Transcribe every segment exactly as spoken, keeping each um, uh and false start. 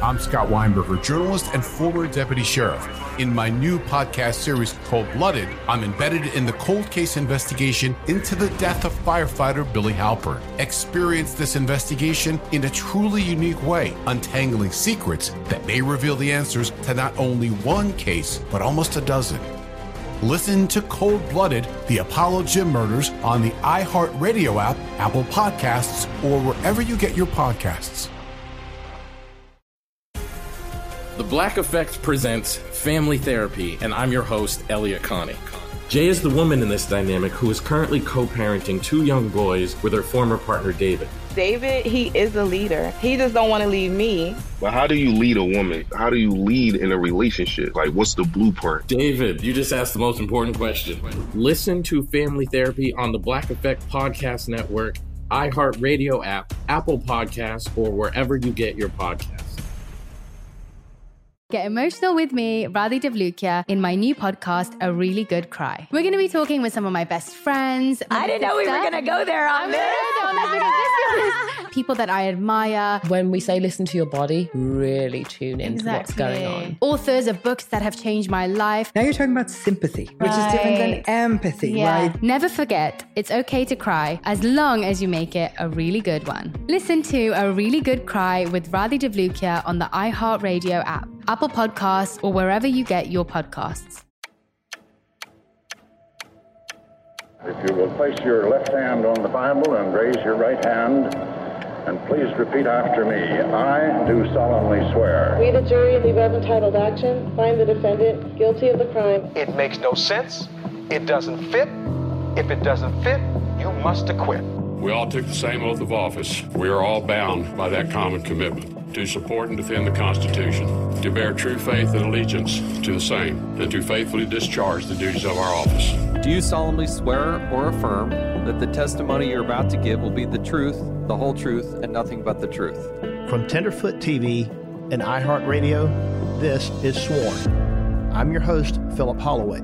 I'm Scott Weinberger, journalist and former deputy sheriff. In my new podcast series, Cold Blooded, I'm embedded in the cold case investigation into the death of firefighter Billy Halpern. Experience this investigation in a truly unique way, untangling secrets that may reveal the answers to not only one case, but almost a dozen. Listen to Cold Blooded, the Apollo Gym Murders on the iHeartRadio app, Apple Podcasts, or wherever you get your podcasts. The Black Effect presents Family Therapy, and I'm your host, Elliot Connie. Jay is the woman in this dynamic who is currently co-parenting two young boys with her former partner, David. David, he is a leader. He just don't want to leave me. But how do you lead a woman? How do you lead in a relationship? Like, what's the blueprint? David, you just asked the most important question. Listen to Family Therapy on the Black Effect Podcast Network, iHeartRadio app, Apple Podcasts, or wherever you get your podcasts. Get emotional with me, Radhi Devlukia, in my new podcast, A Really Good Cry. We're going to be talking with some of my best friends. I didn't know we were going to go there on this. People that I admire. When we say listen to your body, really tune into Exactly. what's going on. Authors of books that have changed my life. Now you're talking about sympathy, which Right. is different than empathy, Yeah. right? Never forget, it's okay to cry as long as you make it a really good one. Listen to A Really Good Cry with Radhi Devlukia on the iHeartRadio app, Apple Podcasts, or wherever you get your podcasts. If you will place your left hand on the Bible and raise your right hand, and please repeat after me. I do solemnly swear. We, the jury in the above entitled action, find the defendant guilty of the crime. It makes no sense. It doesn't fit. If it doesn't fit, you must acquit. We all took the same oath of office. We are all bound by that common commitment to support and defend the Constitution, to bear true faith and allegiance to the same, and to faithfully discharge the duties of our office. Do you solemnly swear or affirm that the testimony you're about to give will be the truth, the whole truth, and nothing but the truth? From Tenderfoot T V and iHeartRadio, this is Sworn. I'm your host, Philip Holloway.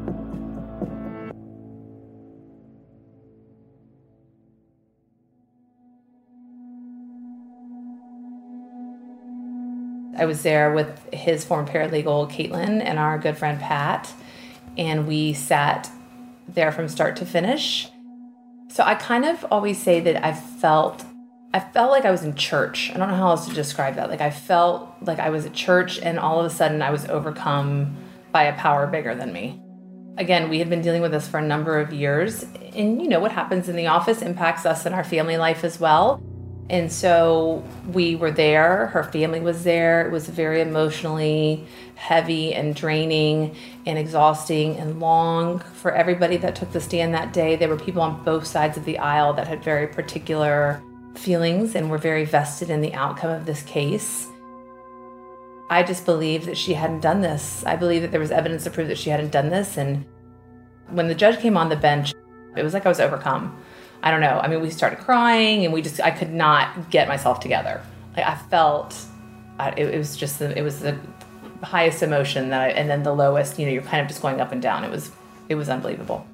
I was there with his former paralegal, Caitlin, and our good friend, Pat, and we sat there from start to finish. So I kind of always say that I felt, I felt like I was in church. I don't know how else to describe that. Like I felt like I was at church and all of a sudden I was overcome by a power bigger than me. Again, we had been dealing with this for a number of years, and you know what happens in the office impacts us in our family life as well. And so we were there, her family was there. It was very emotionally heavy and draining and exhausting and long for everybody that took the stand that day. There were people on both sides of the aisle that had very particular feelings and were very vested in the outcome of this case. I just believed that she hadn't done this. I believe that there was evidence to prove that she hadn't done this. And when the judge came on the bench, it was like I was overcome. I don't know. I mean, we started crying and we just, I could not get myself together. Like I felt, I, it, it was just, the, it was the highest emotion that I, and then the lowest, you know, you're kind of just going up and down. It was, it was unbelievable.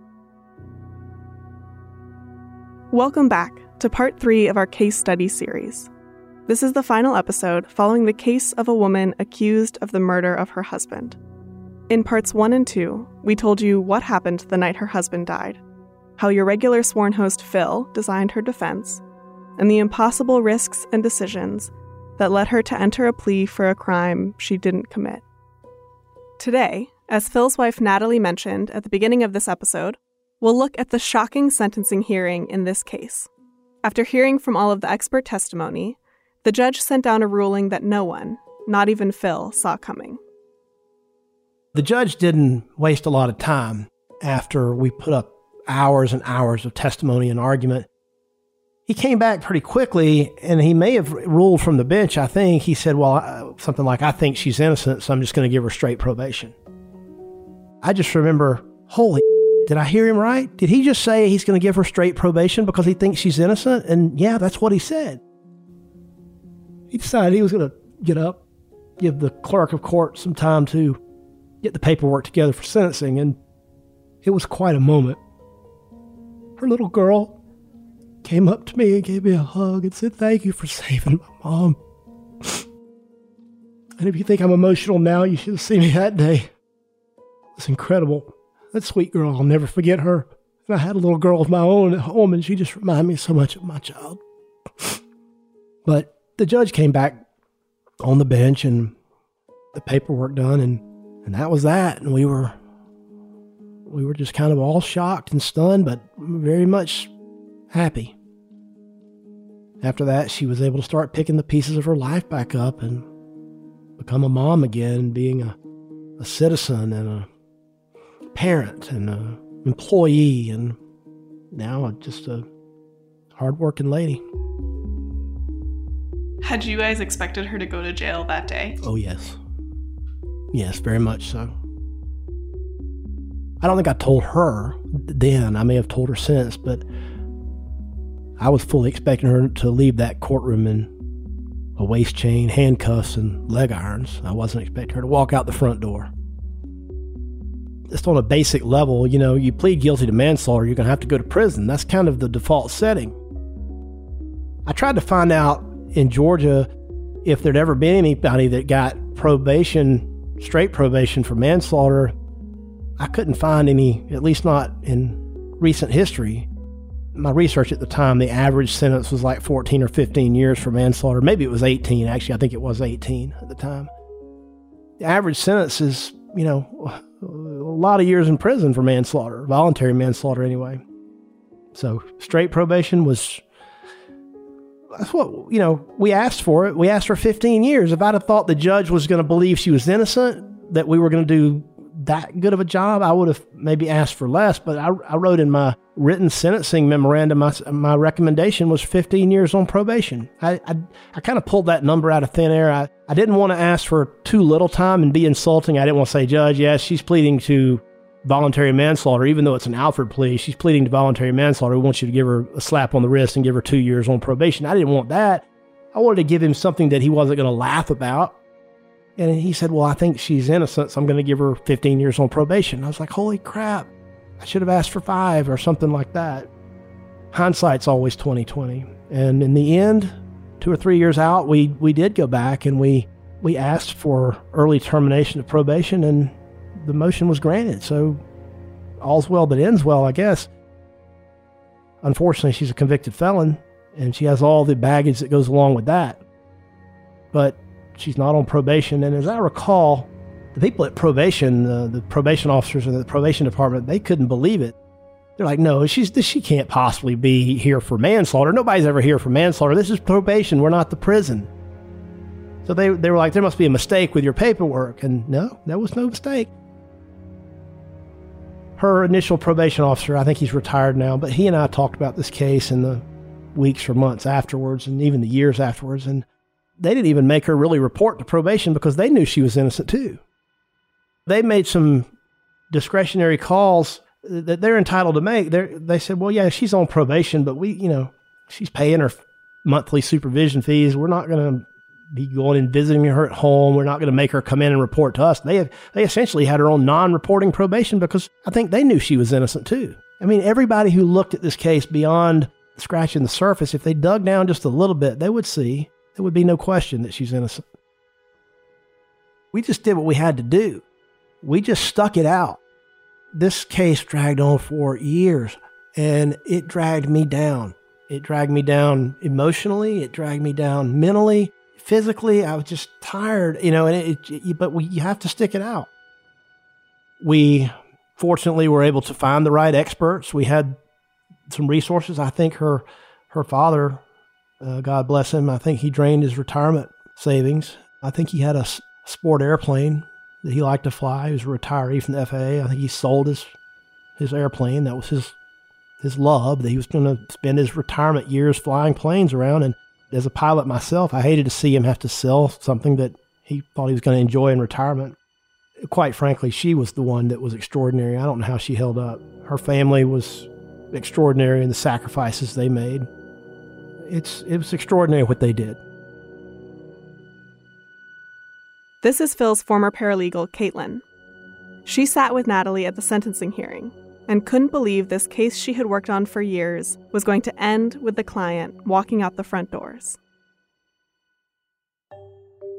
Welcome back to part three of our case study series. This is the final episode following the case of a woman accused of the murder of her husband. In parts one and two, we told you what happened the night her husband died, how your regular sworn host Phil designed her defense, and the impossible risks and decisions that led her to enter a plea for a crime she didn't commit. Today, as Phil's wife Natalie mentioned at the beginning of this episode, we'll look at the shocking sentencing hearing in this case. After hearing from all of the expert testimony, the judge sent down a ruling that no one, not even Phil, saw coming. The judge didn't waste a lot of time after we put up hours and hours of testimony and argument. He came back pretty quickly, and he may have ruled from the bench, I think. He said, well, uh, something like, I think she's innocent, so I'm just going to give her straight probation. I just remember, holy, did I hear him right? Did he just say he's going to give her straight probation because he thinks she's innocent? And yeah, that's what he said. He decided he was going to get up, give the clerk of court some time to get the paperwork together for sentencing, and it was quite a moment. Her little girl came up to me and gave me a hug and said, thank you for saving my mom. And if you think I'm emotional now, you should have seen me that day. It's incredible. That sweet girl, I'll never forget her. And I had a little girl of my own at home, and she just reminded me so much of my child. But the judge came back on the bench and the paperwork done, and, and that was that. And we were we were just kind of all shocked and stunned, but very much happy. After that, she was able to start picking the pieces of her life back up and become a mom again, being a, a citizen and a parent and an employee, and now just a hardworking lady. Had you guys expected her to go to jail that day? Oh, yes. Yes, very much so. I don't think I told her then. I may have told her since, but I was fully expecting her to leave that courtroom in a waist chain, handcuffs, and leg irons. I wasn't expecting her to walk out the front door. Just on a basic level, you know, you plead guilty to manslaughter, you're going to have to go to prison. That's kind of the default setting. I tried to find out in Georgia if there'd ever been anybody that got probation, straight probation for manslaughter. I couldn't find any, at least not in recent history. My research at the time, the average sentence was like fourteen or fifteen years for manslaughter. Maybe it was eighteen. Actually, I think it was eighteen at the time. The average sentence is, you know, a lot of years in prison for manslaughter, voluntary manslaughter anyway. So straight probation was, that's what, you know, we asked for it. We asked for fifteen years. If I'd have thought the judge was going to believe she was innocent, that we were going to do that good of a job, I would have maybe asked for less. But I, I wrote in my written sentencing memorandum, my, my recommendation was fifteen years on probation. I, I, I kind of pulled that number out of thin air. I, I didn't want to ask for too little time and be insulting. I didn't want to say, Judge, yes, she's pleading to voluntary manslaughter, even though it's an Alford plea. She's pleading to voluntary manslaughter. We want you to give her a slap on the wrist and give her two years on probation. I didn't want that. I wanted to give him something that he wasn't going to laugh about. And he said, well, I think she's innocent, so I'm going to give her fifteen years on probation. I was like, holy crap, I should have asked for five or something like that. Hindsight's always twenty twenty. And in the end, two or three years out, we, we did go back and we, we asked for early termination of probation, and the motion was granted. So all's well that ends well, I guess. Unfortunately, she's a convicted felon, and she has all the baggage that goes along with that. But she's not on probation. And as I recall, the people at probation, uh, the probation officers in the probation department, they couldn't believe it. They're like, no, she's she can't possibly be here for manslaughter. Nobody's ever here for manslaughter. This is probation. We're not the prison. So they, they were like, there must be a mistake with your paperwork. And no, there was no mistake. Her initial probation officer, I think he's retired now, but he and I talked about this case in the weeks or months afterwards, and even the years afterwards. And they didn't even make her really report to probation because they knew she was innocent too. They made some discretionary calls that they're entitled to make. They're, they said, well, yeah, she's on probation, but we, you know, she's paying her monthly supervision fees. We're not going to be going and visiting her at home. We're not going to make her come in and report to us. They have, they essentially had her on non-reporting probation because I think they knew she was innocent too. I mean, everybody who looked at this case beyond scratching the surface, if they dug down just a little bit, they would see there would be no question that she's innocent. We just did what we had to do. We just stuck it out. This case dragged on for years, and it dragged me down. It dragged me down emotionally. It dragged me down mentally, physically. I was just tired, you know, and it, it but we, you have to stick it out. We fortunately were able to find the right experts. We had some resources. I think her, her father, uh, God bless him, I think he drained his retirement savings. I think he had a sport airplane that he liked to fly. He was a retiree from the F A A. I think he sold his his airplane. That was his his love, that he was going to spend his retirement years flying planes around. And as a pilot myself, I hated to see him have to sell something that he thought he was going to enjoy in retirement. Quite frankly, she was the one that was extraordinary. I don't know how she held up. Her family was extraordinary in the sacrifices they made. It's it was extraordinary what they did. This is Phil's former paralegal, Caitlin. She sat with Natalie at the sentencing hearing and couldn't believe this case she had worked on for years was going to end with the client walking out the front doors.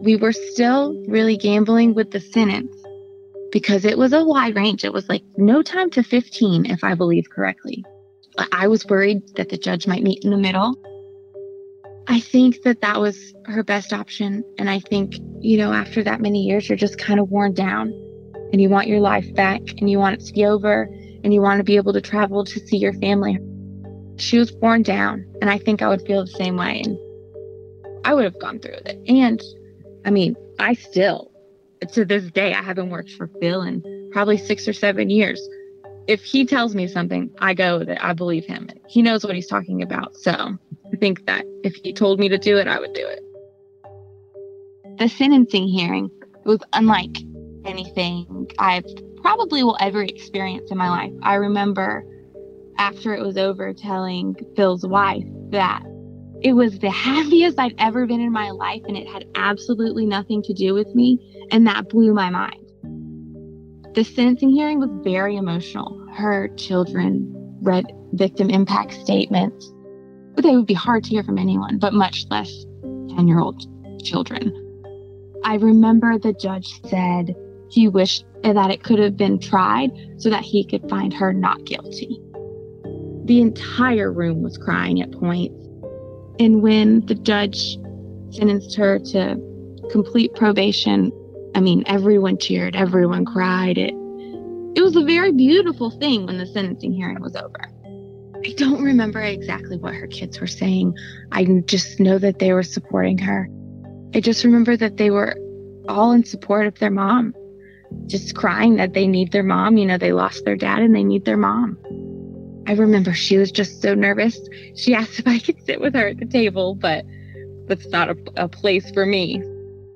We were still really gambling with the sentence because it was a wide range. It was like no time to fifteen, if I believe correctly. I was worried that the judge might meet in the middle. I think that that was her best option. And I think, you know, after that many years, you're just kind of worn down and you want your life back and you want it to be over and you want to be able to travel to see your family. She was worn down, and I think I would feel the same way. And I would have gone through with it. And I mean, I still, to this day, I haven't worked for Phil in probably six or seven years. If he tells me something, I go with it. I believe him. He knows what he's talking about. So I think that if he told me to do it, I would do it. The sentencing hearing was unlike anything I probably will ever experience in my life. I remember after it was over telling Phil's wife that it was the happiest I'd ever been in my life and it had absolutely nothing to do with me, and that blew my mind. The sentencing hearing was very emotional. Her children read victim impact statements. They would be hard to hear from anyone, but much less ten-year-old children. I remember the judge said he wished that it could have been tried so that he could find her not guilty. The entire room was crying at points. And when the judge sentenced her to complete probation, I mean, everyone cheered, everyone cried. It, it was a very beautiful thing when the sentencing hearing was over. I don't remember exactly what her kids were saying. I just know that they were supporting her. I just remember that they were all in support of their mom, just crying that they need their mom. You know, they lost their dad and they need their mom. I remember she was just so nervous. She asked if I could sit with her at the table, but that's not a, a place for me.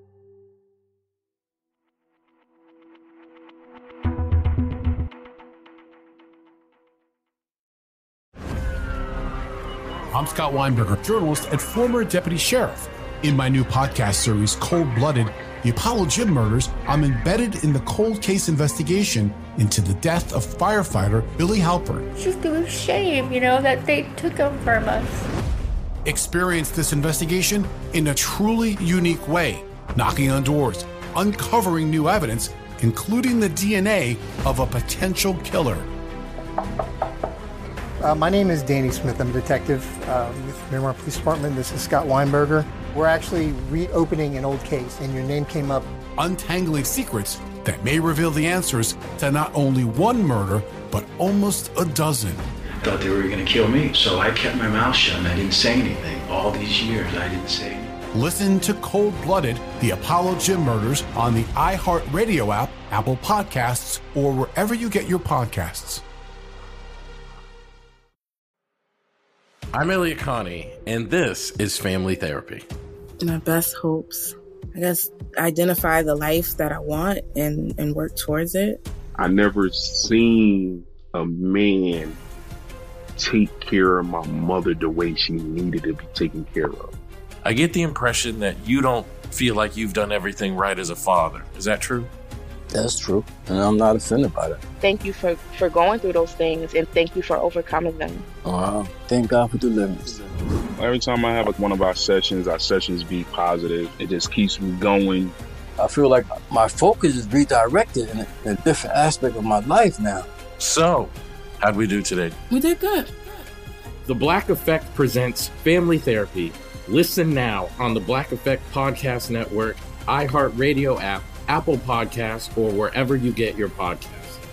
I'm Scott Weinberger, journalist and former deputy sheriff. In my new podcast series, Cold Blooded, The Apollo Gym Murders, I'm embedded in the cold case investigation into the death of firefighter Billy Halpern. It's just a shame, you know, that they took him from us. Experience this investigation in a truly unique way, knocking on doors, uncovering new evidence, including the D N A of a potential killer. Uh, my name is Danny Smith. I'm a detective uh, with Miramar Police Department. This is Scott Weinberger. We're actually reopening an old case, and your name came up. Untangling secrets that may reveal the answers to not only one murder, but almost a dozen. I thought they were going to kill me, so I kept my mouth shut and I didn't say anything. All these years, I didn't say anything. Listen to Cold Blooded, The Apollo Gym Murders on the iHeartRadio app, Apple Podcasts, or wherever you get your podcasts. I'm Elliot Connie, and this is Family Therapy. My best hopes, I guess, identify the life that I want and, and work towards it. I never seen a man take care of my mother the way she needed to be taken care of. I get the impression that you don't feel like you've done everything right as a father. Is that true? That's true, and I'm not offended by that. Thank you for, for going through those things, and thank you for overcoming them. Wow. Thank God for deliverance. Every time I have like one of our sessions, our sessions be positive. It just keeps me going. I feel like my focus is redirected in a, in a different aspect of my life now. So, how'd we do today? We did good. The Black Effect presents Family Therapy. Listen now on the Black Effect Podcast Network, iHeartRadio app, Apple Podcasts, or wherever you get your podcasts.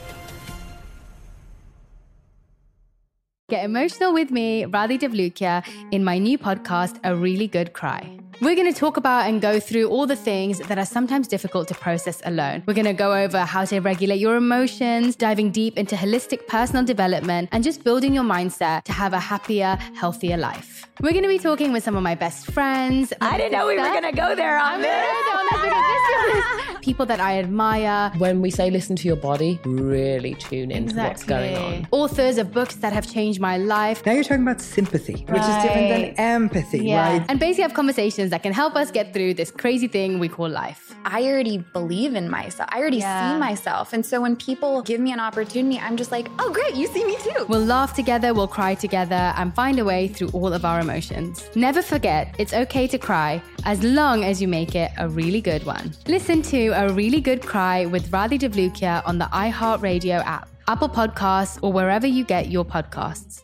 Get emotional with me, Radhi Devlukia, in my new podcast, A Really Good Cry. We're going to talk about and go through all the things that are sometimes difficult to process alone. We're going to go over how to regulate your emotions, diving deep into holistic personal development, and just building your mindset to have a happier, healthier life. We're going to be talking with some of my best friends. I didn't know we were going to go there on this. People that I admire. When we say listen to your body, really tune into exactly. what's going on. Authors of books that have changed my life. Now you're talking about sympathy, right. which is different than empathy, yeah. right? And basically have conversations that can help us get through this crazy thing we call life. I already believe in myself. I already yeah. see myself. And so when people give me an opportunity, I'm just like, oh, great, you see me too. We'll laugh together, we'll cry together, and find a way through all of our emotions. Never forget, it's okay to cry as long as you make it a really really good one. Listen to A Really Good Cry with Radhi Devlukia on the iHeartRadio app, Apple Podcasts, or wherever you get your podcasts.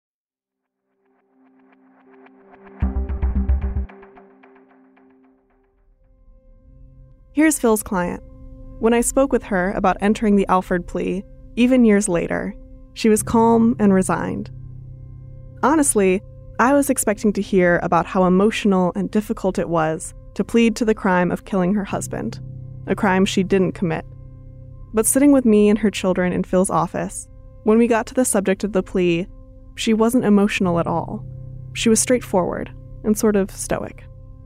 Here's Phil's client. When I spoke with her about entering the Alford plea, even years later, she was calm and resigned. Honestly, I was expecting to hear about how emotional and difficult it was to plead to the crime of killing her husband, a crime she didn't commit. But sitting with me and her children in Phil's office, when we got to the subject of the plea, she wasn't emotional at all. She was straightforward and sort of stoic.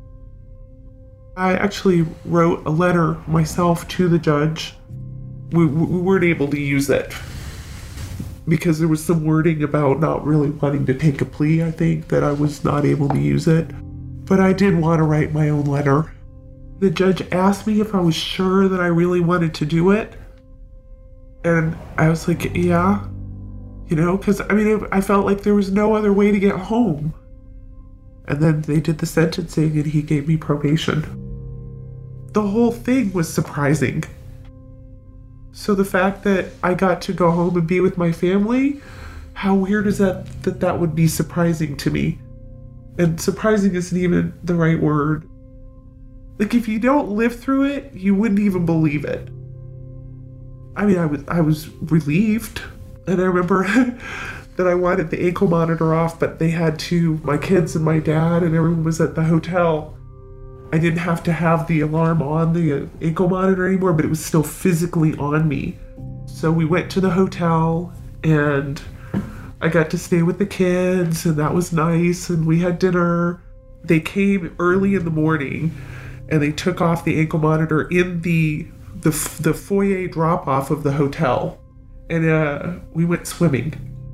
I actually wrote a letter myself to the judge. We, we weren't able to use it because there was some wording about not really wanting to take a plea, I think, that I was not able to use it. But I did want to write my own letter. The judge asked me if I was sure that I really wanted to do it. And I was like, yeah. You know, because, I mean, I felt like there was no other way to get home. And then they did the sentencing and he gave me probation. The whole thing was surprising. So the fact that I got to go home and be with my family, how weird is that that that would be surprising to me? And surprising isn't even the right word. Like, if you don't live through it, you wouldn't even believe it. I mean, I was I was relieved. And I remember that I wanted the ankle monitor off, but they had to, my kids and my dad and everyone was at the hotel. I didn't have to have the alarm on the ankle monitor anymore, but it was still physically on me. So we went to the hotel and I got to stay with the kids and that was nice. And we had dinner. They came early in the morning and they took off the ankle monitor in the the, the foyer drop-off of the hotel. And uh, we went swimming.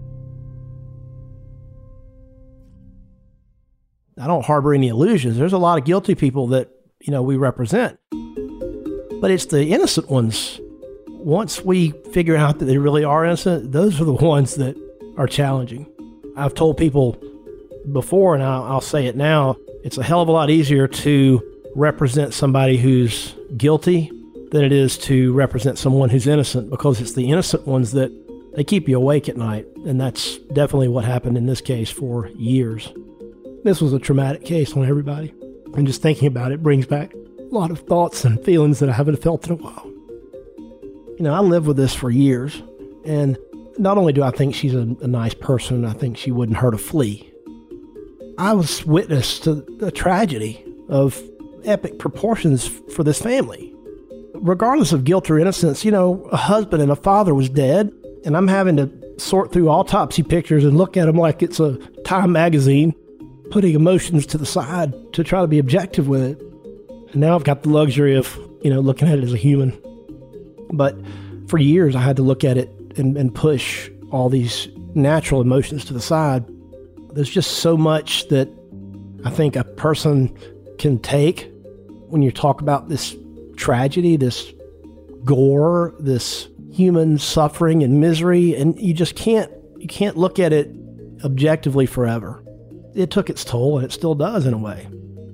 I don't harbor any illusions. There's a lot of guilty people that, you know, we represent. But it's the innocent ones. Once we figure out that they really are innocent, those are the ones that are challenging. I've told people before, and I'll, I'll say it now, it's a hell of a lot easier to represent somebody who's guilty than it is to represent someone who's innocent, because it's the innocent ones that they keep you awake at night. And that's definitely what happened in this case for years. This was a traumatic case on everybody. And just thinking about it brings back a lot of thoughts and feelings that I haven't felt in a while. You know, I lived with this for years. And not only do I think she's a, a nice person, I think she wouldn't hurt a flea. I was witness to a tragedy of epic proportions for this family. Regardless of guilt or innocence, you know, a husband and a father was dead. And I'm having to sort through autopsy pictures and look at them like it's a Time magazine, putting emotions to the side to try to be objective with it. And now I've got the luxury of, you know, looking at it as a human. But for years, I had to look at it and, and push all these natural emotions to the side. There's just so much that I think a person can take when you talk about this tragedy, this gore, this human suffering and misery, and you just can't, you can't look at it objectively forever. It took its toll, and it still does in a way.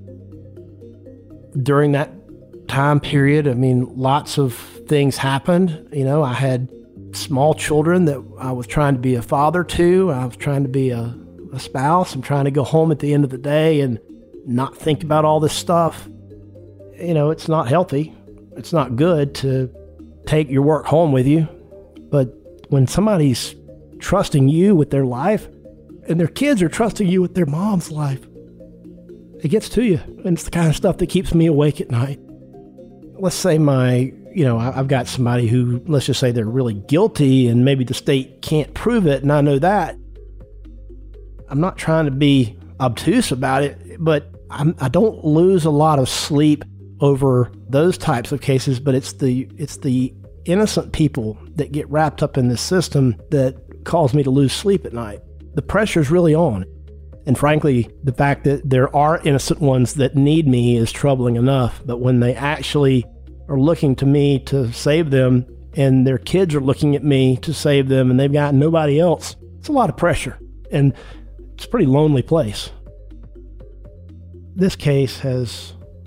During that time period, I mean, lots of things happened. You know, I had small children that I was trying to be a father to. I was trying to be a, a spouse. I'm trying to go home at the end of the day and not think about all this stuff. You know, it's not healthy. It's not good to take your work home with you. But when somebody's trusting you with their life, and their kids are trusting you with their mom's life, it gets to you. And it's the kind of stuff that keeps me awake at night. Let's say my, you know, I've got somebody who, let's just say they're really guilty and maybe the state can't prove it, and I know that. I'm not trying to be obtuse about it, but I'm, I don't lose a lot of sleep over those types of cases, but it's the it's the innocent people that get wrapped up in this system that cause me to lose sleep at night. The pressure's really on. And frankly, the fact that there are innocent ones that need me is troubling enough. But when they actually are looking to me to save them, and their kids are looking at me to save them, and they've got nobody else, it's a lot of pressure. And it's a pretty lonely place. This case has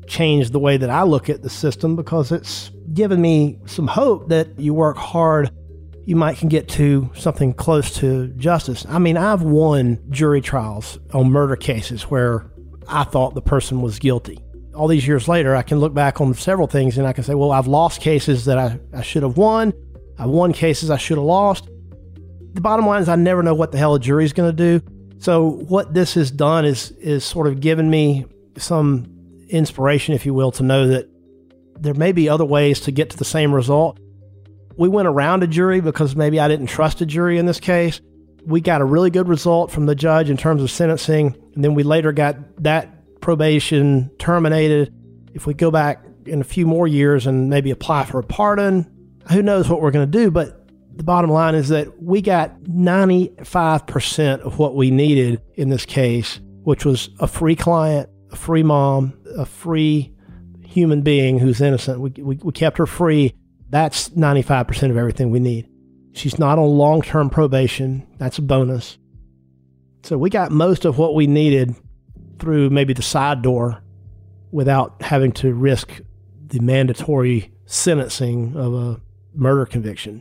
changed the way that I look at the system, because it's given me some hope that you work hard, you might can get to something close to justice. I mean, I've won jury trials on murder cases where I thought the person was guilty. All these years later, I can look back on several things and I can say, well, I've lost cases that I, I should have won. I've won cases I should have lost. The bottom line is I never know what the hell a jury's going to do. So what this has done is is sort of given me some inspiration, if you will, to know that there may be other ways to get to the same result. We went around a jury because maybe I didn't trust a jury in this case. We got a really good result from the judge in terms of sentencing, and then we later got that probation terminated. If we go back in a few more years and maybe apply for a pardon, who knows what we're going to do. But the bottom line is that we got ninety-five percent of what we needed in this case, which was a free client, a free mom, a free human being who's innocent. We, we, we kept her free. That's ninety-five percent of everything we need. She's not on long-term probation. That's a bonus. So we got most of what we needed through maybe the side door without having to risk the mandatory sentencing of a murder conviction.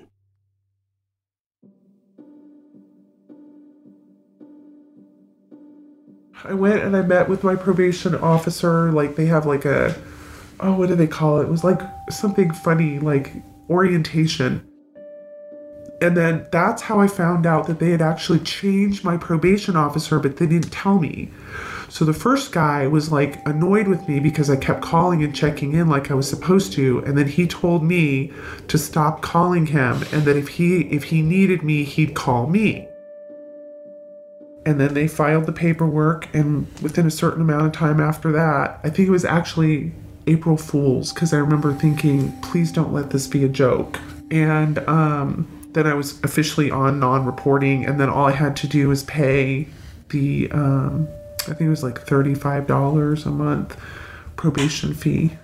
I went and I met with my probation officer. Like, they have like a, oh, what do they call it? It was like something funny, like orientation. And then that's how I found out that they had actually changed my probation officer, but they didn't tell me. So the first guy was like annoyed with me because I kept calling and checking in like I was supposed to. And then he told me to stop calling him, and that if he if he needed me, he'd call me. And then they filed the paperwork, and within a certain amount of time after that, I think it was actually April Fool's, because I remember thinking, please don't let this be a joke. And um, then I was officially on non-reporting, and then all I had to do was pay the, um, I think it was like thirty-five dollars a month probation fee.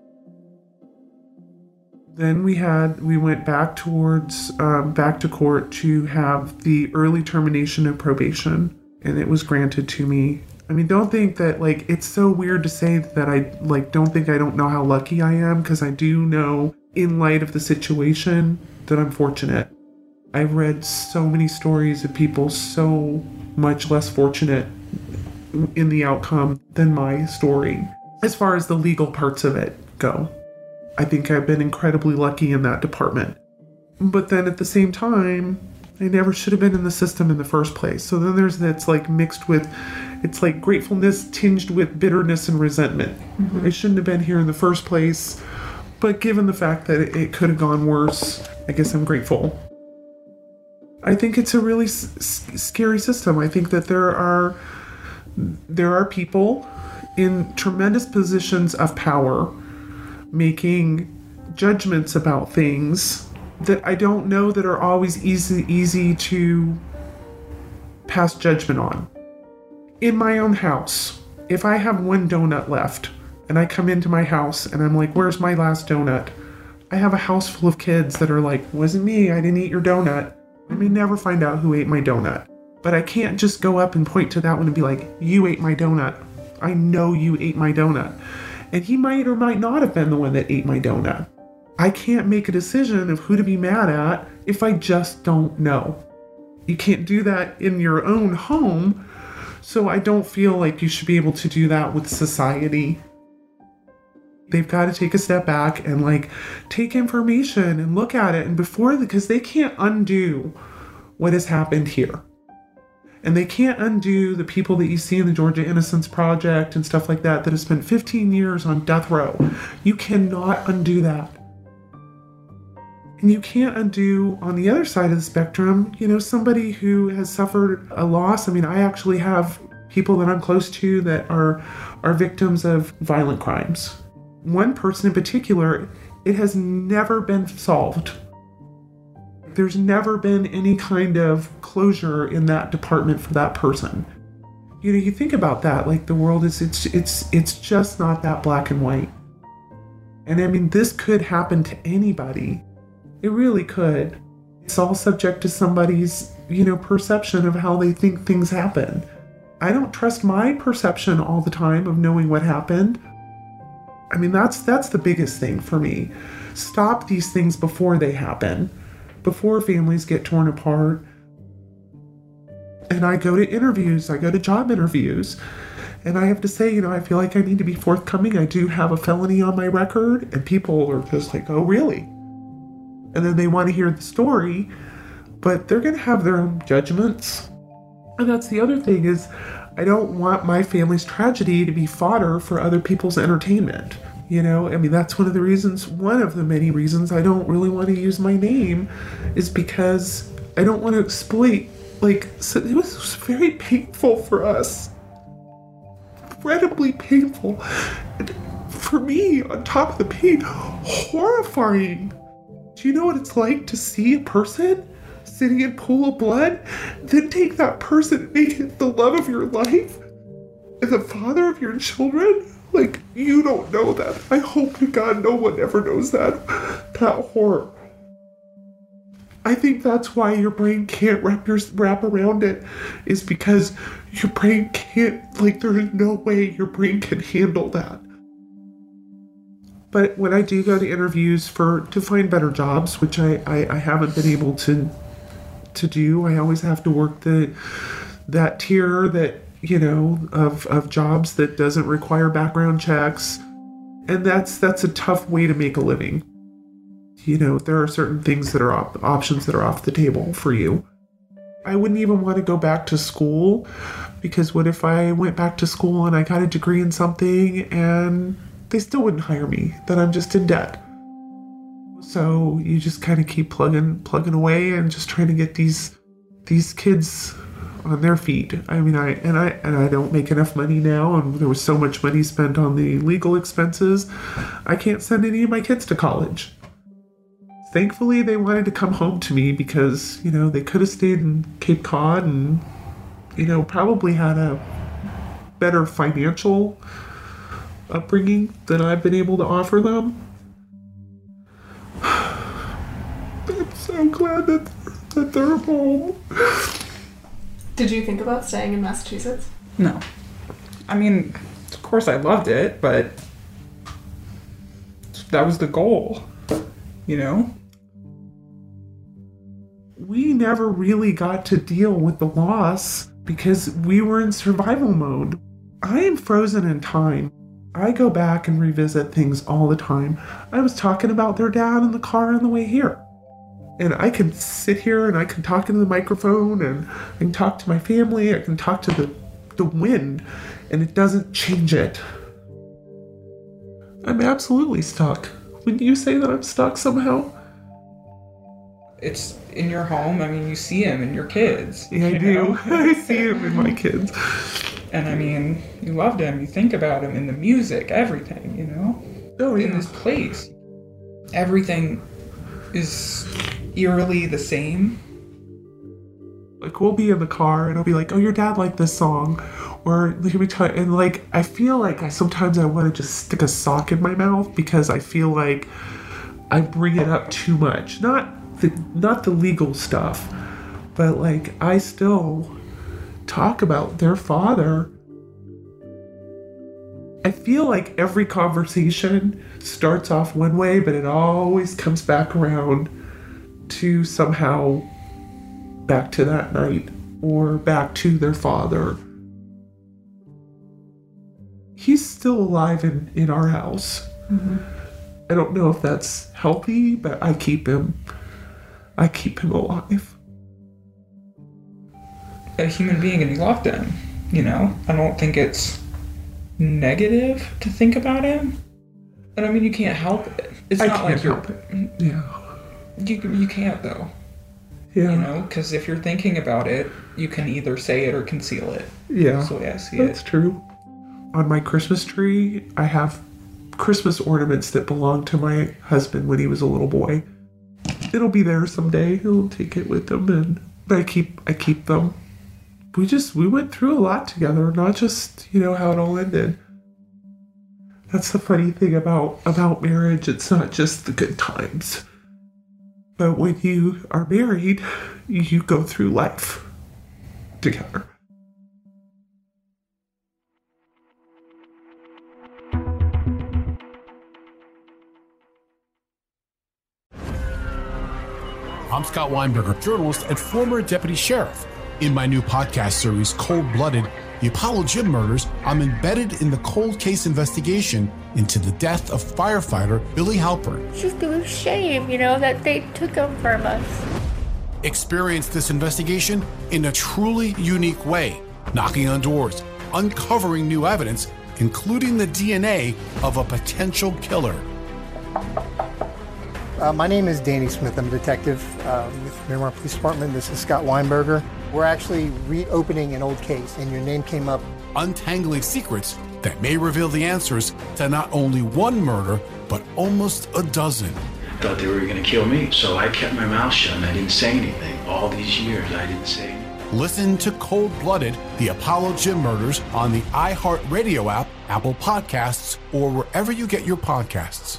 Then we had, we went back towards, um, back to court to have the early termination of probation, and it was granted to me. I mean, don't think that, like, it's so weird to say that I, like, don't think I don't know how lucky I am, because I do know, in light of the situation, that I'm fortunate. I've read so many stories of people so much less fortunate in the outcome than my story, as far as the legal parts of it go. I think I've been incredibly lucky in that department. But then at the same time, I never should have been in the system in the first place. So then there's that's like mixed with, it's like gratefulness tinged with bitterness and resentment. Mm-hmm. I shouldn't have been here in the first place. But given the fact that it, it could have gone worse, I guess I'm grateful. I think it's a really s- s- scary system. I think that there are there are people in tremendous positions of power making judgments about things that I don't know that are always easy easy to pass judgment on. In my own house, if I have one donut left and I come into my house and I'm like, where's my last donut? I have a house full of kids that are like, wasn't me, I didn't eat your donut. I may never find out who ate my donut. But I can't just go up and point to that one and be like, you ate my donut. I know you ate my donut. And he might or might not have been the one that ate my donut. I can't make a decision of who to be mad at if I just don't know. You can't do that in your own home, so I don't feel like you should be able to do that with society. They've got to take a step back and like take information and look at it, and before, because they can't undo what has happened here. And they can't undo the people that you see in the Georgia Innocence Project and stuff like that that have spent fifteen years on death row. You cannot undo that. And you can't undo, on the other side of the spectrum, you know, somebody who has suffered a loss. I mean, I actually have people that I'm close to that are are victims of violent crimes. One person in particular, it has never been solved. There's never been any kind of closure in that department for that person. You know, you think about that, like the world is, it's it's it's just not that black and white. And I mean, this could happen to anybody. It really could. It's all subject to somebody's, you know, perception of how they think things happen. I don't trust my perception all the time of knowing what happened. I mean, that's that's the biggest thing for me. Stop these things before they happen, before families get torn apart. And I go to interviews, I go to job interviews, and I have to say, you know, I feel like I need to be forthcoming. I do have a felony on my record, and people are just like, oh, really? And then they want to hear the story, but they're going to have their own judgments. And that's the other thing is, I don't want my family's tragedy to be fodder for other people's entertainment. You know, I mean, that's one of the reasons, one of the many reasons I don't really want to use my name is because I don't want to exploit, like, so it was very painful for us. Incredibly painful. And for me, on top of the pain, horrifying. Do you know what it's like to see a person sitting in a pool of blood, then take that person and make it the love of your life and the father of your children? Like, you don't know that. I hope to God no one ever knows that. That horror. I think that's why your brain can't wrap your wrap around it, is because your brain can't, like, there's no way your brain can handle that. But when I do go to interviews for to find better jobs, which I, I, I haven't been able to to do, I always have to work the that tier that, you know, of, of jobs that doesn't require background checks. And that's that's a tough way to make a living. You know, there are certain things that are op- options that are off the table for you. I wouldn't even want to go back to school, because what if I went back to school and I got a degree in something and they still wouldn't hire me? Then I'm just in debt. So you just kind of keep plugging plugging away and just trying to get these these kids on their feet. I mean, I and I and I don't make enough money now, and there was so much money spent on the legal expenses. I can't send any of my kids to college. Thankfully, they wanted to come home to me because, you know, they could have stayed in Cape Cod and, you know, probably had a better financial upbringing than I've been able to offer them. I'm so glad that, that they're home. Did you think about staying in Massachusetts? No. I mean, of course I loved it, but that was the goal, you know? We never really got to deal with the loss because we were in survival mode. I am frozen in time. I go back and revisit things all the time. I was talking about their dad in the car on the way here. And I can sit here and I can talk into the microphone and I can talk to my family. I can talk to the, the wind, and it doesn't change it. I'm absolutely stuck. Wouldn't you say that I'm stuck somehow? It's in your home. I mean, you see him in your kids. Yeah, I do. I see him in my kids. And I mean, you loved him. You think about him in the music, everything, you know? Oh, yeah. In this place. Everything is eerily the same. Like, we'll be in the car and I'll be like, oh, your dad liked this song. Or, let me tell you, and like, I feel like I sometimes I want to just stick a sock in my mouth because I feel like I bring it up too much. Not the, not the legal stuff, but like, I still talk about their father. I feel like every conversation starts off one way, but it always comes back around to somehow back to that night or back to their father. He's still alive in, in our house. Mm-hmm. I don't know if that's healthy, but I keep him. I keep him alive. A human being, and you loved him, you know? I don't think it's negative to think about him. But I mean, you can't help it. It's I not can't like you're... help it. Yeah. You, you can't, though. Yeah. You know, because if you're thinking about it, you can either say it or conceal it. Yeah. That's the way I see That's it. That's true. On my Christmas tree, I have Christmas ornaments that belonged to my husband when he was a little boy. It'll be there someday. He'll take it with him, and but I keep I keep them. We just we went through a lot together, not just, you know, how it all ended. That's the funny thing about about marriage. It's not just the good times. But when you are married, you go through life together. I'm Scott Weinberger, journalist and former deputy sheriff. In my new podcast series, Cold Blooded, The Apollo Gym Murders, I'm embedded in the cold case investigation into the death of firefighter Billy Halpern. It's just a shame, you know, that they took him from us. Experience this investigation in a truly unique way, knocking on doors, uncovering new evidence, including the D N A of a potential killer. Uh, my name is Danny Smith. I'm a detective uh, with Miramar Police Department. This is Scott Weinberger. We're actually reopening an old case, and your name came up. Untangling secrets that may reveal the answers to not only one murder, but almost a dozen. I thought they were going to kill me, so I kept my mouth shut and I didn't say anything. All these years, I didn't say anything. Listen to Cold Blooded, The Apollo Gym Murders on the iHeartRadio app, Apple Podcasts, or wherever you get your podcasts.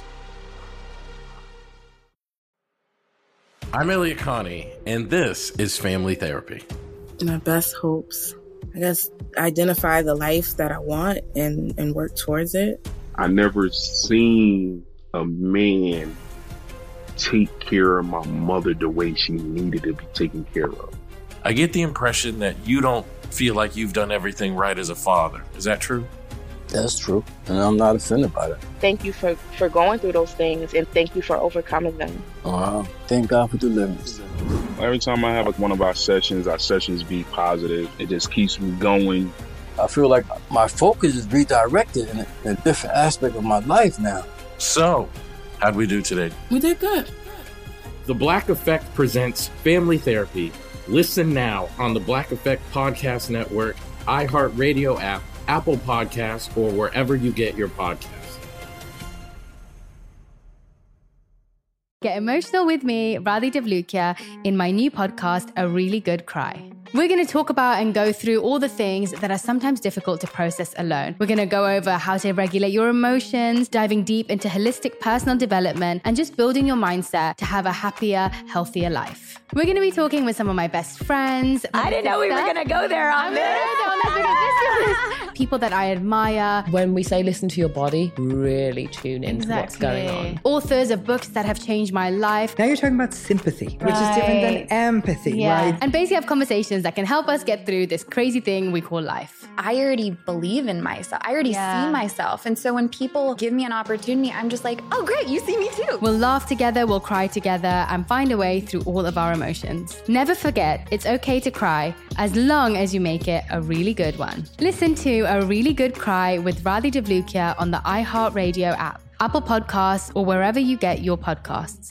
I'm Elliot Connie, and this is Family Therapy. My best hopes, I guess, identify the life that I want and, and work towards it. I never seen a man take care of my mother the way she needed to be taken care of. I get the impression that you don't feel like you've done everything right as a father. Is that true? That's true, and I'm not offended by that. Thank you for, for going through those things, and thank you for overcoming them. Wow. Thank God for deliverance. Every time I have like one of our sessions, our sessions be positive. It just keeps me going. I feel like my focus is redirected in a, in a different aspect of my life now. So, how'd we do today? We did good. The Black Effect presents Family Therapy. Listen now on the Black Effect Podcast Network, iHeartRadio app, Apple Podcasts, or wherever you get your podcasts. Get emotional with me, Radhi Devlukia, in my new podcast, A Really Good Cry. We're going to talk about and go through all the things that are sometimes difficult to process alone. We're going to go over how to regulate your emotions, diving deep into holistic personal development, and just building your mindset to have a happier, healthier life. We're going to be talking with some of my best friends. I didn't know we were going to go there on this. People that I admire. When we say listen to your body, really tune into Exactly. what's going on. Authors of books that have changed my life. Now you're talking about sympathy, which is different than empathy, Yeah. right? And basically have conversations that can help us get through this crazy thing we call life. I already believe in myself. I already Yeah. see myself. And so when people give me an opportunity, I'm just like, oh, great, you see me too. We'll laugh together, we'll cry together, and find a way through all of our emotions. Never forget, it's okay to cry, as long as you make it a really good one. Listen to A Really Good Cry with Radhi Devlukia on the iHeartRadio app, Apple Podcasts, or wherever you get your podcasts.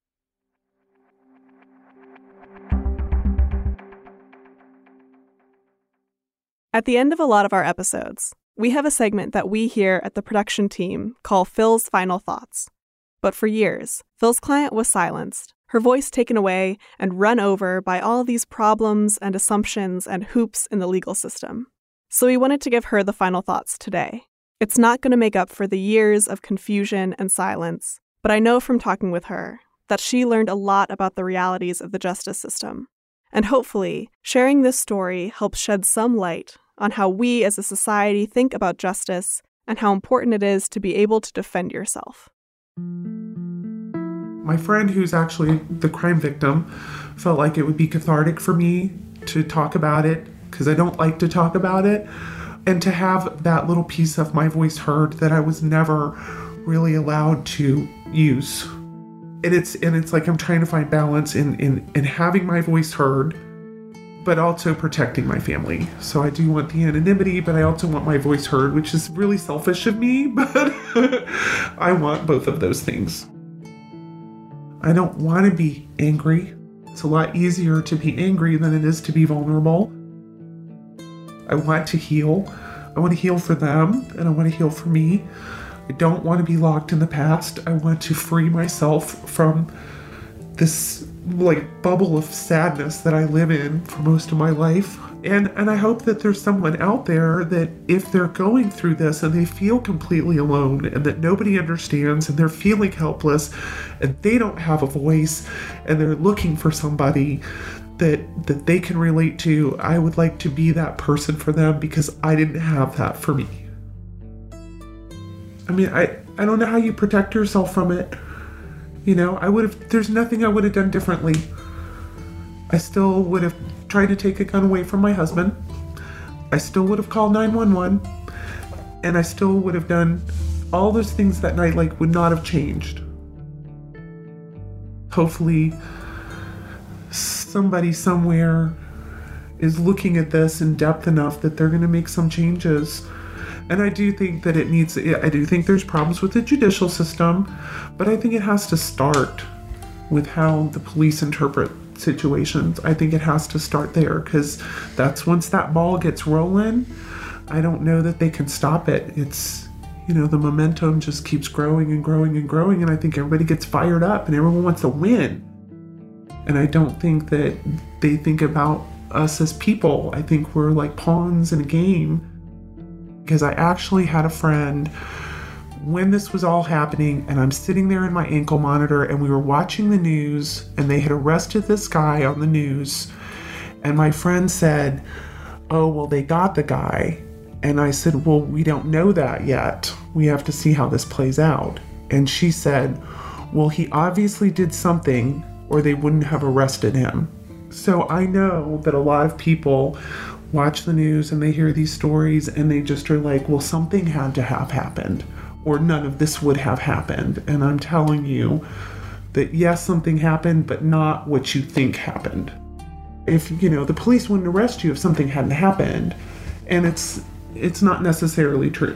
At the end of a lot of our episodes, we have a segment that we here at the production team call Phil's Final Thoughts. But for years, Phil's client was silenced, her voice taken away and run over by all these problems and assumptions and hoops in the legal system. So we wanted to give her the final thoughts today. It's not going to make up for the years of confusion and silence, but I know from talking with her that she learned a lot about the realities of the justice system. And hopefully, sharing this story helps shed some light on how we as a society think about justice and how important it is to be able to defend yourself. My friend, who's actually the crime victim, felt like it would be cathartic for me to talk about it, because I don't like to talk about it, and to have that little piece of my voice heard that I was never really allowed to use. And it's and it's like I'm trying to find balance in, in, in having my voice heard, but also protecting my family. So I do want the anonymity, but I also want my voice heard, which is really selfish of me, but I want both of those things. I don't want to be angry. It's a lot easier to be angry than it is to be vulnerable. I want to heal. I want to heal for them, and I want to heal for me. I don't want to be locked in the past. I want to free myself from this like bubble of sadness that I live in for most of my life. And and I hope that there's someone out there that if they're going through this and they feel completely alone and that nobody understands and they're feeling helpless and they don't have a voice and they're looking for somebody that that they can relate to, I would like to be that person for them because I didn't have that for me. I mean, I, I don't know how you protect yourself from it. You know, I would have, there's nothing I would have done differently. I still would have tried to take a gun away from my husband. I still would have called nine one one. And I still would have done all those things that night, like, would not have changed. Hopefully, somebody somewhere is looking at this in depth enough that they're going to make some changes. And I do think that it needs, I do think there's problems with the judicial system, but I think it has to start with how the police interpret situations. I think it has to start there, because that's once that ball gets rolling, I don't know that they can stop it. It's, you know, the momentum just keeps growing and growing and growing, and I think everybody gets fired up and everyone wants to win. And I don't think that they think about us as people. I think we're like pawns in a game. Because I actually had a friend when this was all happening, and I'm sitting there in my ankle monitor, and we were watching the news, and they had arrested this guy on the news, and my friend said, oh, well, they got the guy. And I said, well, we don't know that yet. We have to see how this plays out. And she said, well, he obviously did something, or they wouldn't have arrested him. So I know that a lot of people watch the news and they hear these stories and they just are like, well, something had to have happened, or none of this would have happened. And I'm telling you that yes, something happened, but not what you think happened. If, you know, the police wouldn't arrest you if something hadn't happened. And it's it's not necessarily true.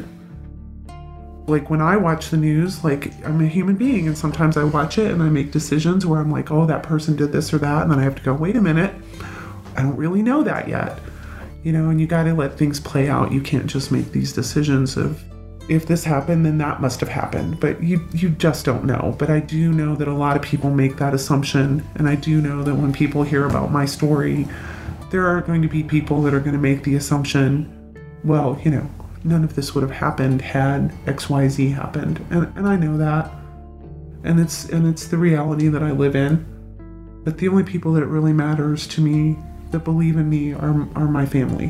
Like, when I watch the news, like, I'm a human being, and sometimes I watch it and I make decisions where I'm like, oh, that person did this or that, and then I have to go, wait a minute, I don't really know that yet. You know, and you got to let things play out. You can't just make these decisions of, if this happened, then that must have happened. But you you just don't know. But I do know that a lot of people make that assumption, and I do know that when people hear about my story, there are going to be people that are going to make the assumption, well, you know, none of this would have happened had X Y Z happened. And and I know that. And it's and it's the reality that I live in. But the only people that it really matters to me, that believe in me, are, are my family.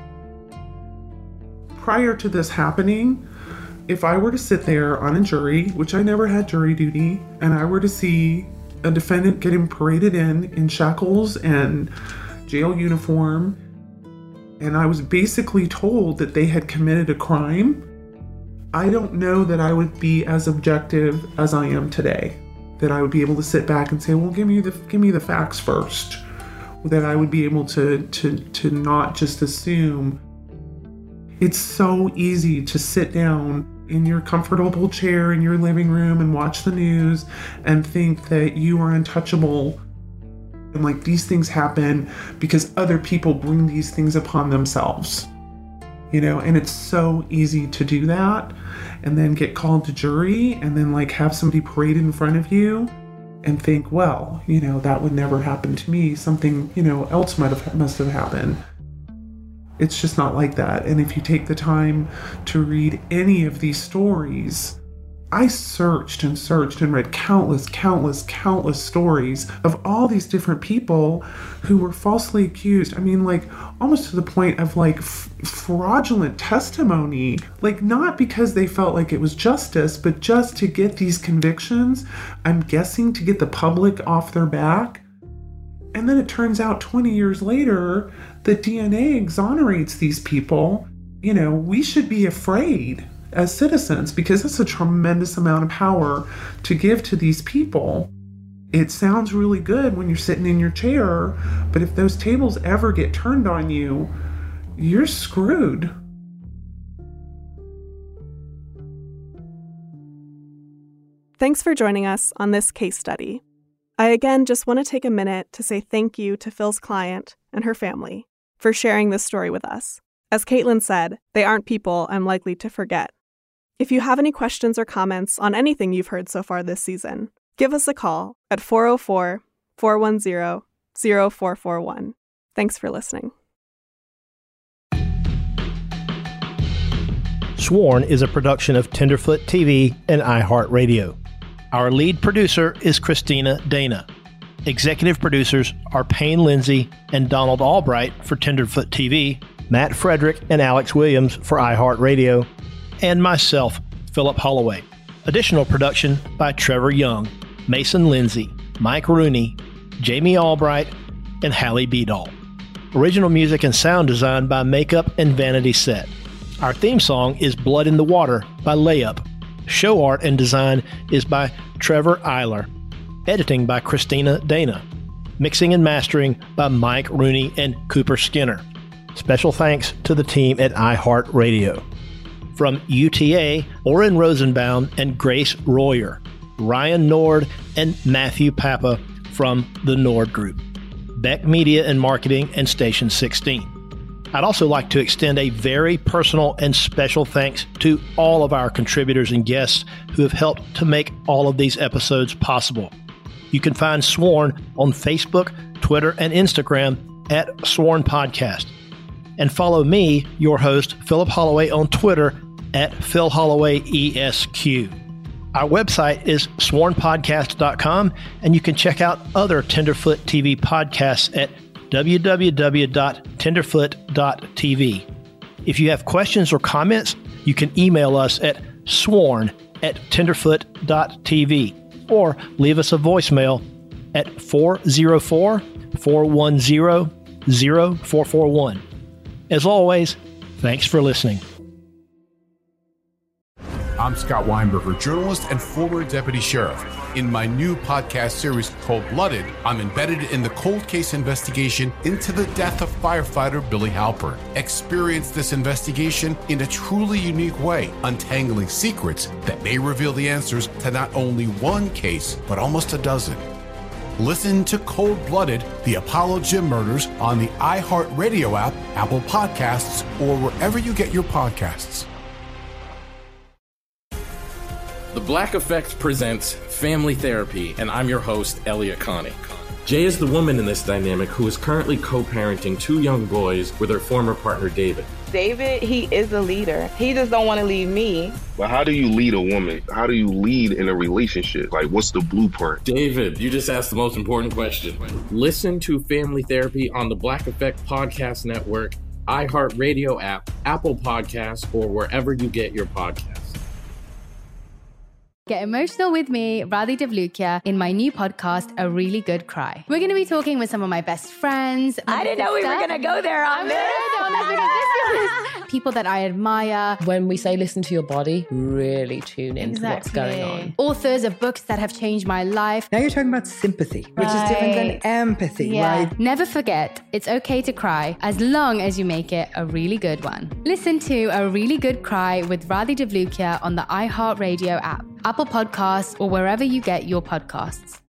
Prior to this happening, if I were to sit there on a jury, which I never had jury duty, and I were to see a defendant getting paraded in in shackles and jail uniform, and I was basically told that they had committed a crime, I don't know that I would be as objective as I am today. That I would be able to sit back and say, well, give me the give me the facts first. That I would be able to to to not just assume. It's so easy to sit down in your comfortable chair in your living room and watch the news and think that you are untouchable. And like, these things happen because other people bring these things upon themselves. You know, and it's so easy to do that and then get called to jury and then like have somebody paraded in front of you and think, well, you know, that would never happen to me. Something, you know, else might have must have happened. It's just not like that. And if you take the time to read any of these stories, I searched and searched and read countless, countless, countless stories of all these different people who were falsely accused. I mean, like, almost to the point of like f- fraudulent testimony, like not because they felt like it was justice, but just to get these convictions, I'm guessing to get the public off their back. And then it turns out twenty years later that D N A exonerates these people. You know, we should be afraid as citizens, because it's a tremendous amount of power to give to these people. It sounds really good when you're sitting in your chair, but if those tables ever get turned on you, you're screwed. Thanks for joining us on this case study. I again just want to take a minute to say thank you to Phil's client and her family for sharing this story with us. As Caitlin said, they aren't people I'm likely to forget. If you have any questions or comments on anything you've heard so far this season, give us a call at four oh four, four one zero, zero four four one. Thanks for listening. Sworn is a production of Tenderfoot T V and iHeartRadio. Our lead producer is Christina Dana. Executive producers are Payne Lindsay and Donald Albright for Tenderfoot T V, Matt Frederick and Alex Williams for iHeartRadio, and myself, Philip Holloway. Additional production by Trevor Young, Mason Lindsay, Mike Rooney, Jamie Albright, and Hallie Beadall. Original music and sound design by Makeup and Vanity Set. Our theme song is Blood in the Water by Layup. Show art and design is by Trevor Eiler. Editing by Christina Dana. Mixing and mastering by Mike Rooney and Cooper Skinner. Special thanks to the team at iHeartRadio. From U T A, Oren Rosenbaum and Grace Royer. Ryan Nord and Matthew Papa from the Nord Group. Beck Media and Marketing and Station sixteen. I'd also like to extend a very personal and special thanks to all of our contributors and guests who have helped to make all of these episodes possible. You can find Sworn on Facebook, Twitter, and Instagram at Sworn Podcast. And follow me, your host, Philip Holloway, on Twitter at Phil Holloway E S Q. Our website is sworn podcast dot com, and you can check out other Tenderfoot T V podcasts at w w w dot tenderfoot dot t v. If you have questions or comments, you can email us at sworn at tenderfoot dot t v or leave us a voicemail at four oh four, four one zero, zero four four one. As always, thanks for listening. I'm Scott Weinberger, journalist and former deputy sheriff. In my new podcast series, Cold Blooded, I'm embedded in the cold case investigation into the death of firefighter Billy Halpern. Experience this investigation in a truly unique way, untangling secrets that may reveal the answers to not only one case, but almost a dozen. Listen to Cold Blooded, the Apollo Gym Murders on the iHeartRadio app, Apple Podcasts, or wherever you get your podcasts. The Black Effect presents Family Therapy, and I'm your host, Elliot Connie. Jay is the woman in this dynamic who is currently co-parenting two young boys with her former partner, David. David, he is a leader. He just don't want to leave me. But how do you lead a woman? How do you lead in a relationship? Like, what's the blueprint? David, you just asked the most important question. Listen to Family Therapy on the Black Effect Podcast Network, iHeartRadio app, Apple Podcasts, or wherever you get your podcasts. Get emotional with me, Radhi Devlukia, in my new podcast, A Really Good Cry. We're going to be talking with some of my best friends. I didn't know we were going to go there on this. People that I admire. When we say listen to your body, really tune into exactly. what's going on. Authors of books that have changed my life. Now you're talking about sympathy, which right. is different than empathy, yeah. right? Never forget, it's okay to cry as long as you make it a really good one. Listen to A Really Good Cry with Radhi Devlukia on the iHeartRadio app, Apple Podcasts, or wherever you get your podcasts.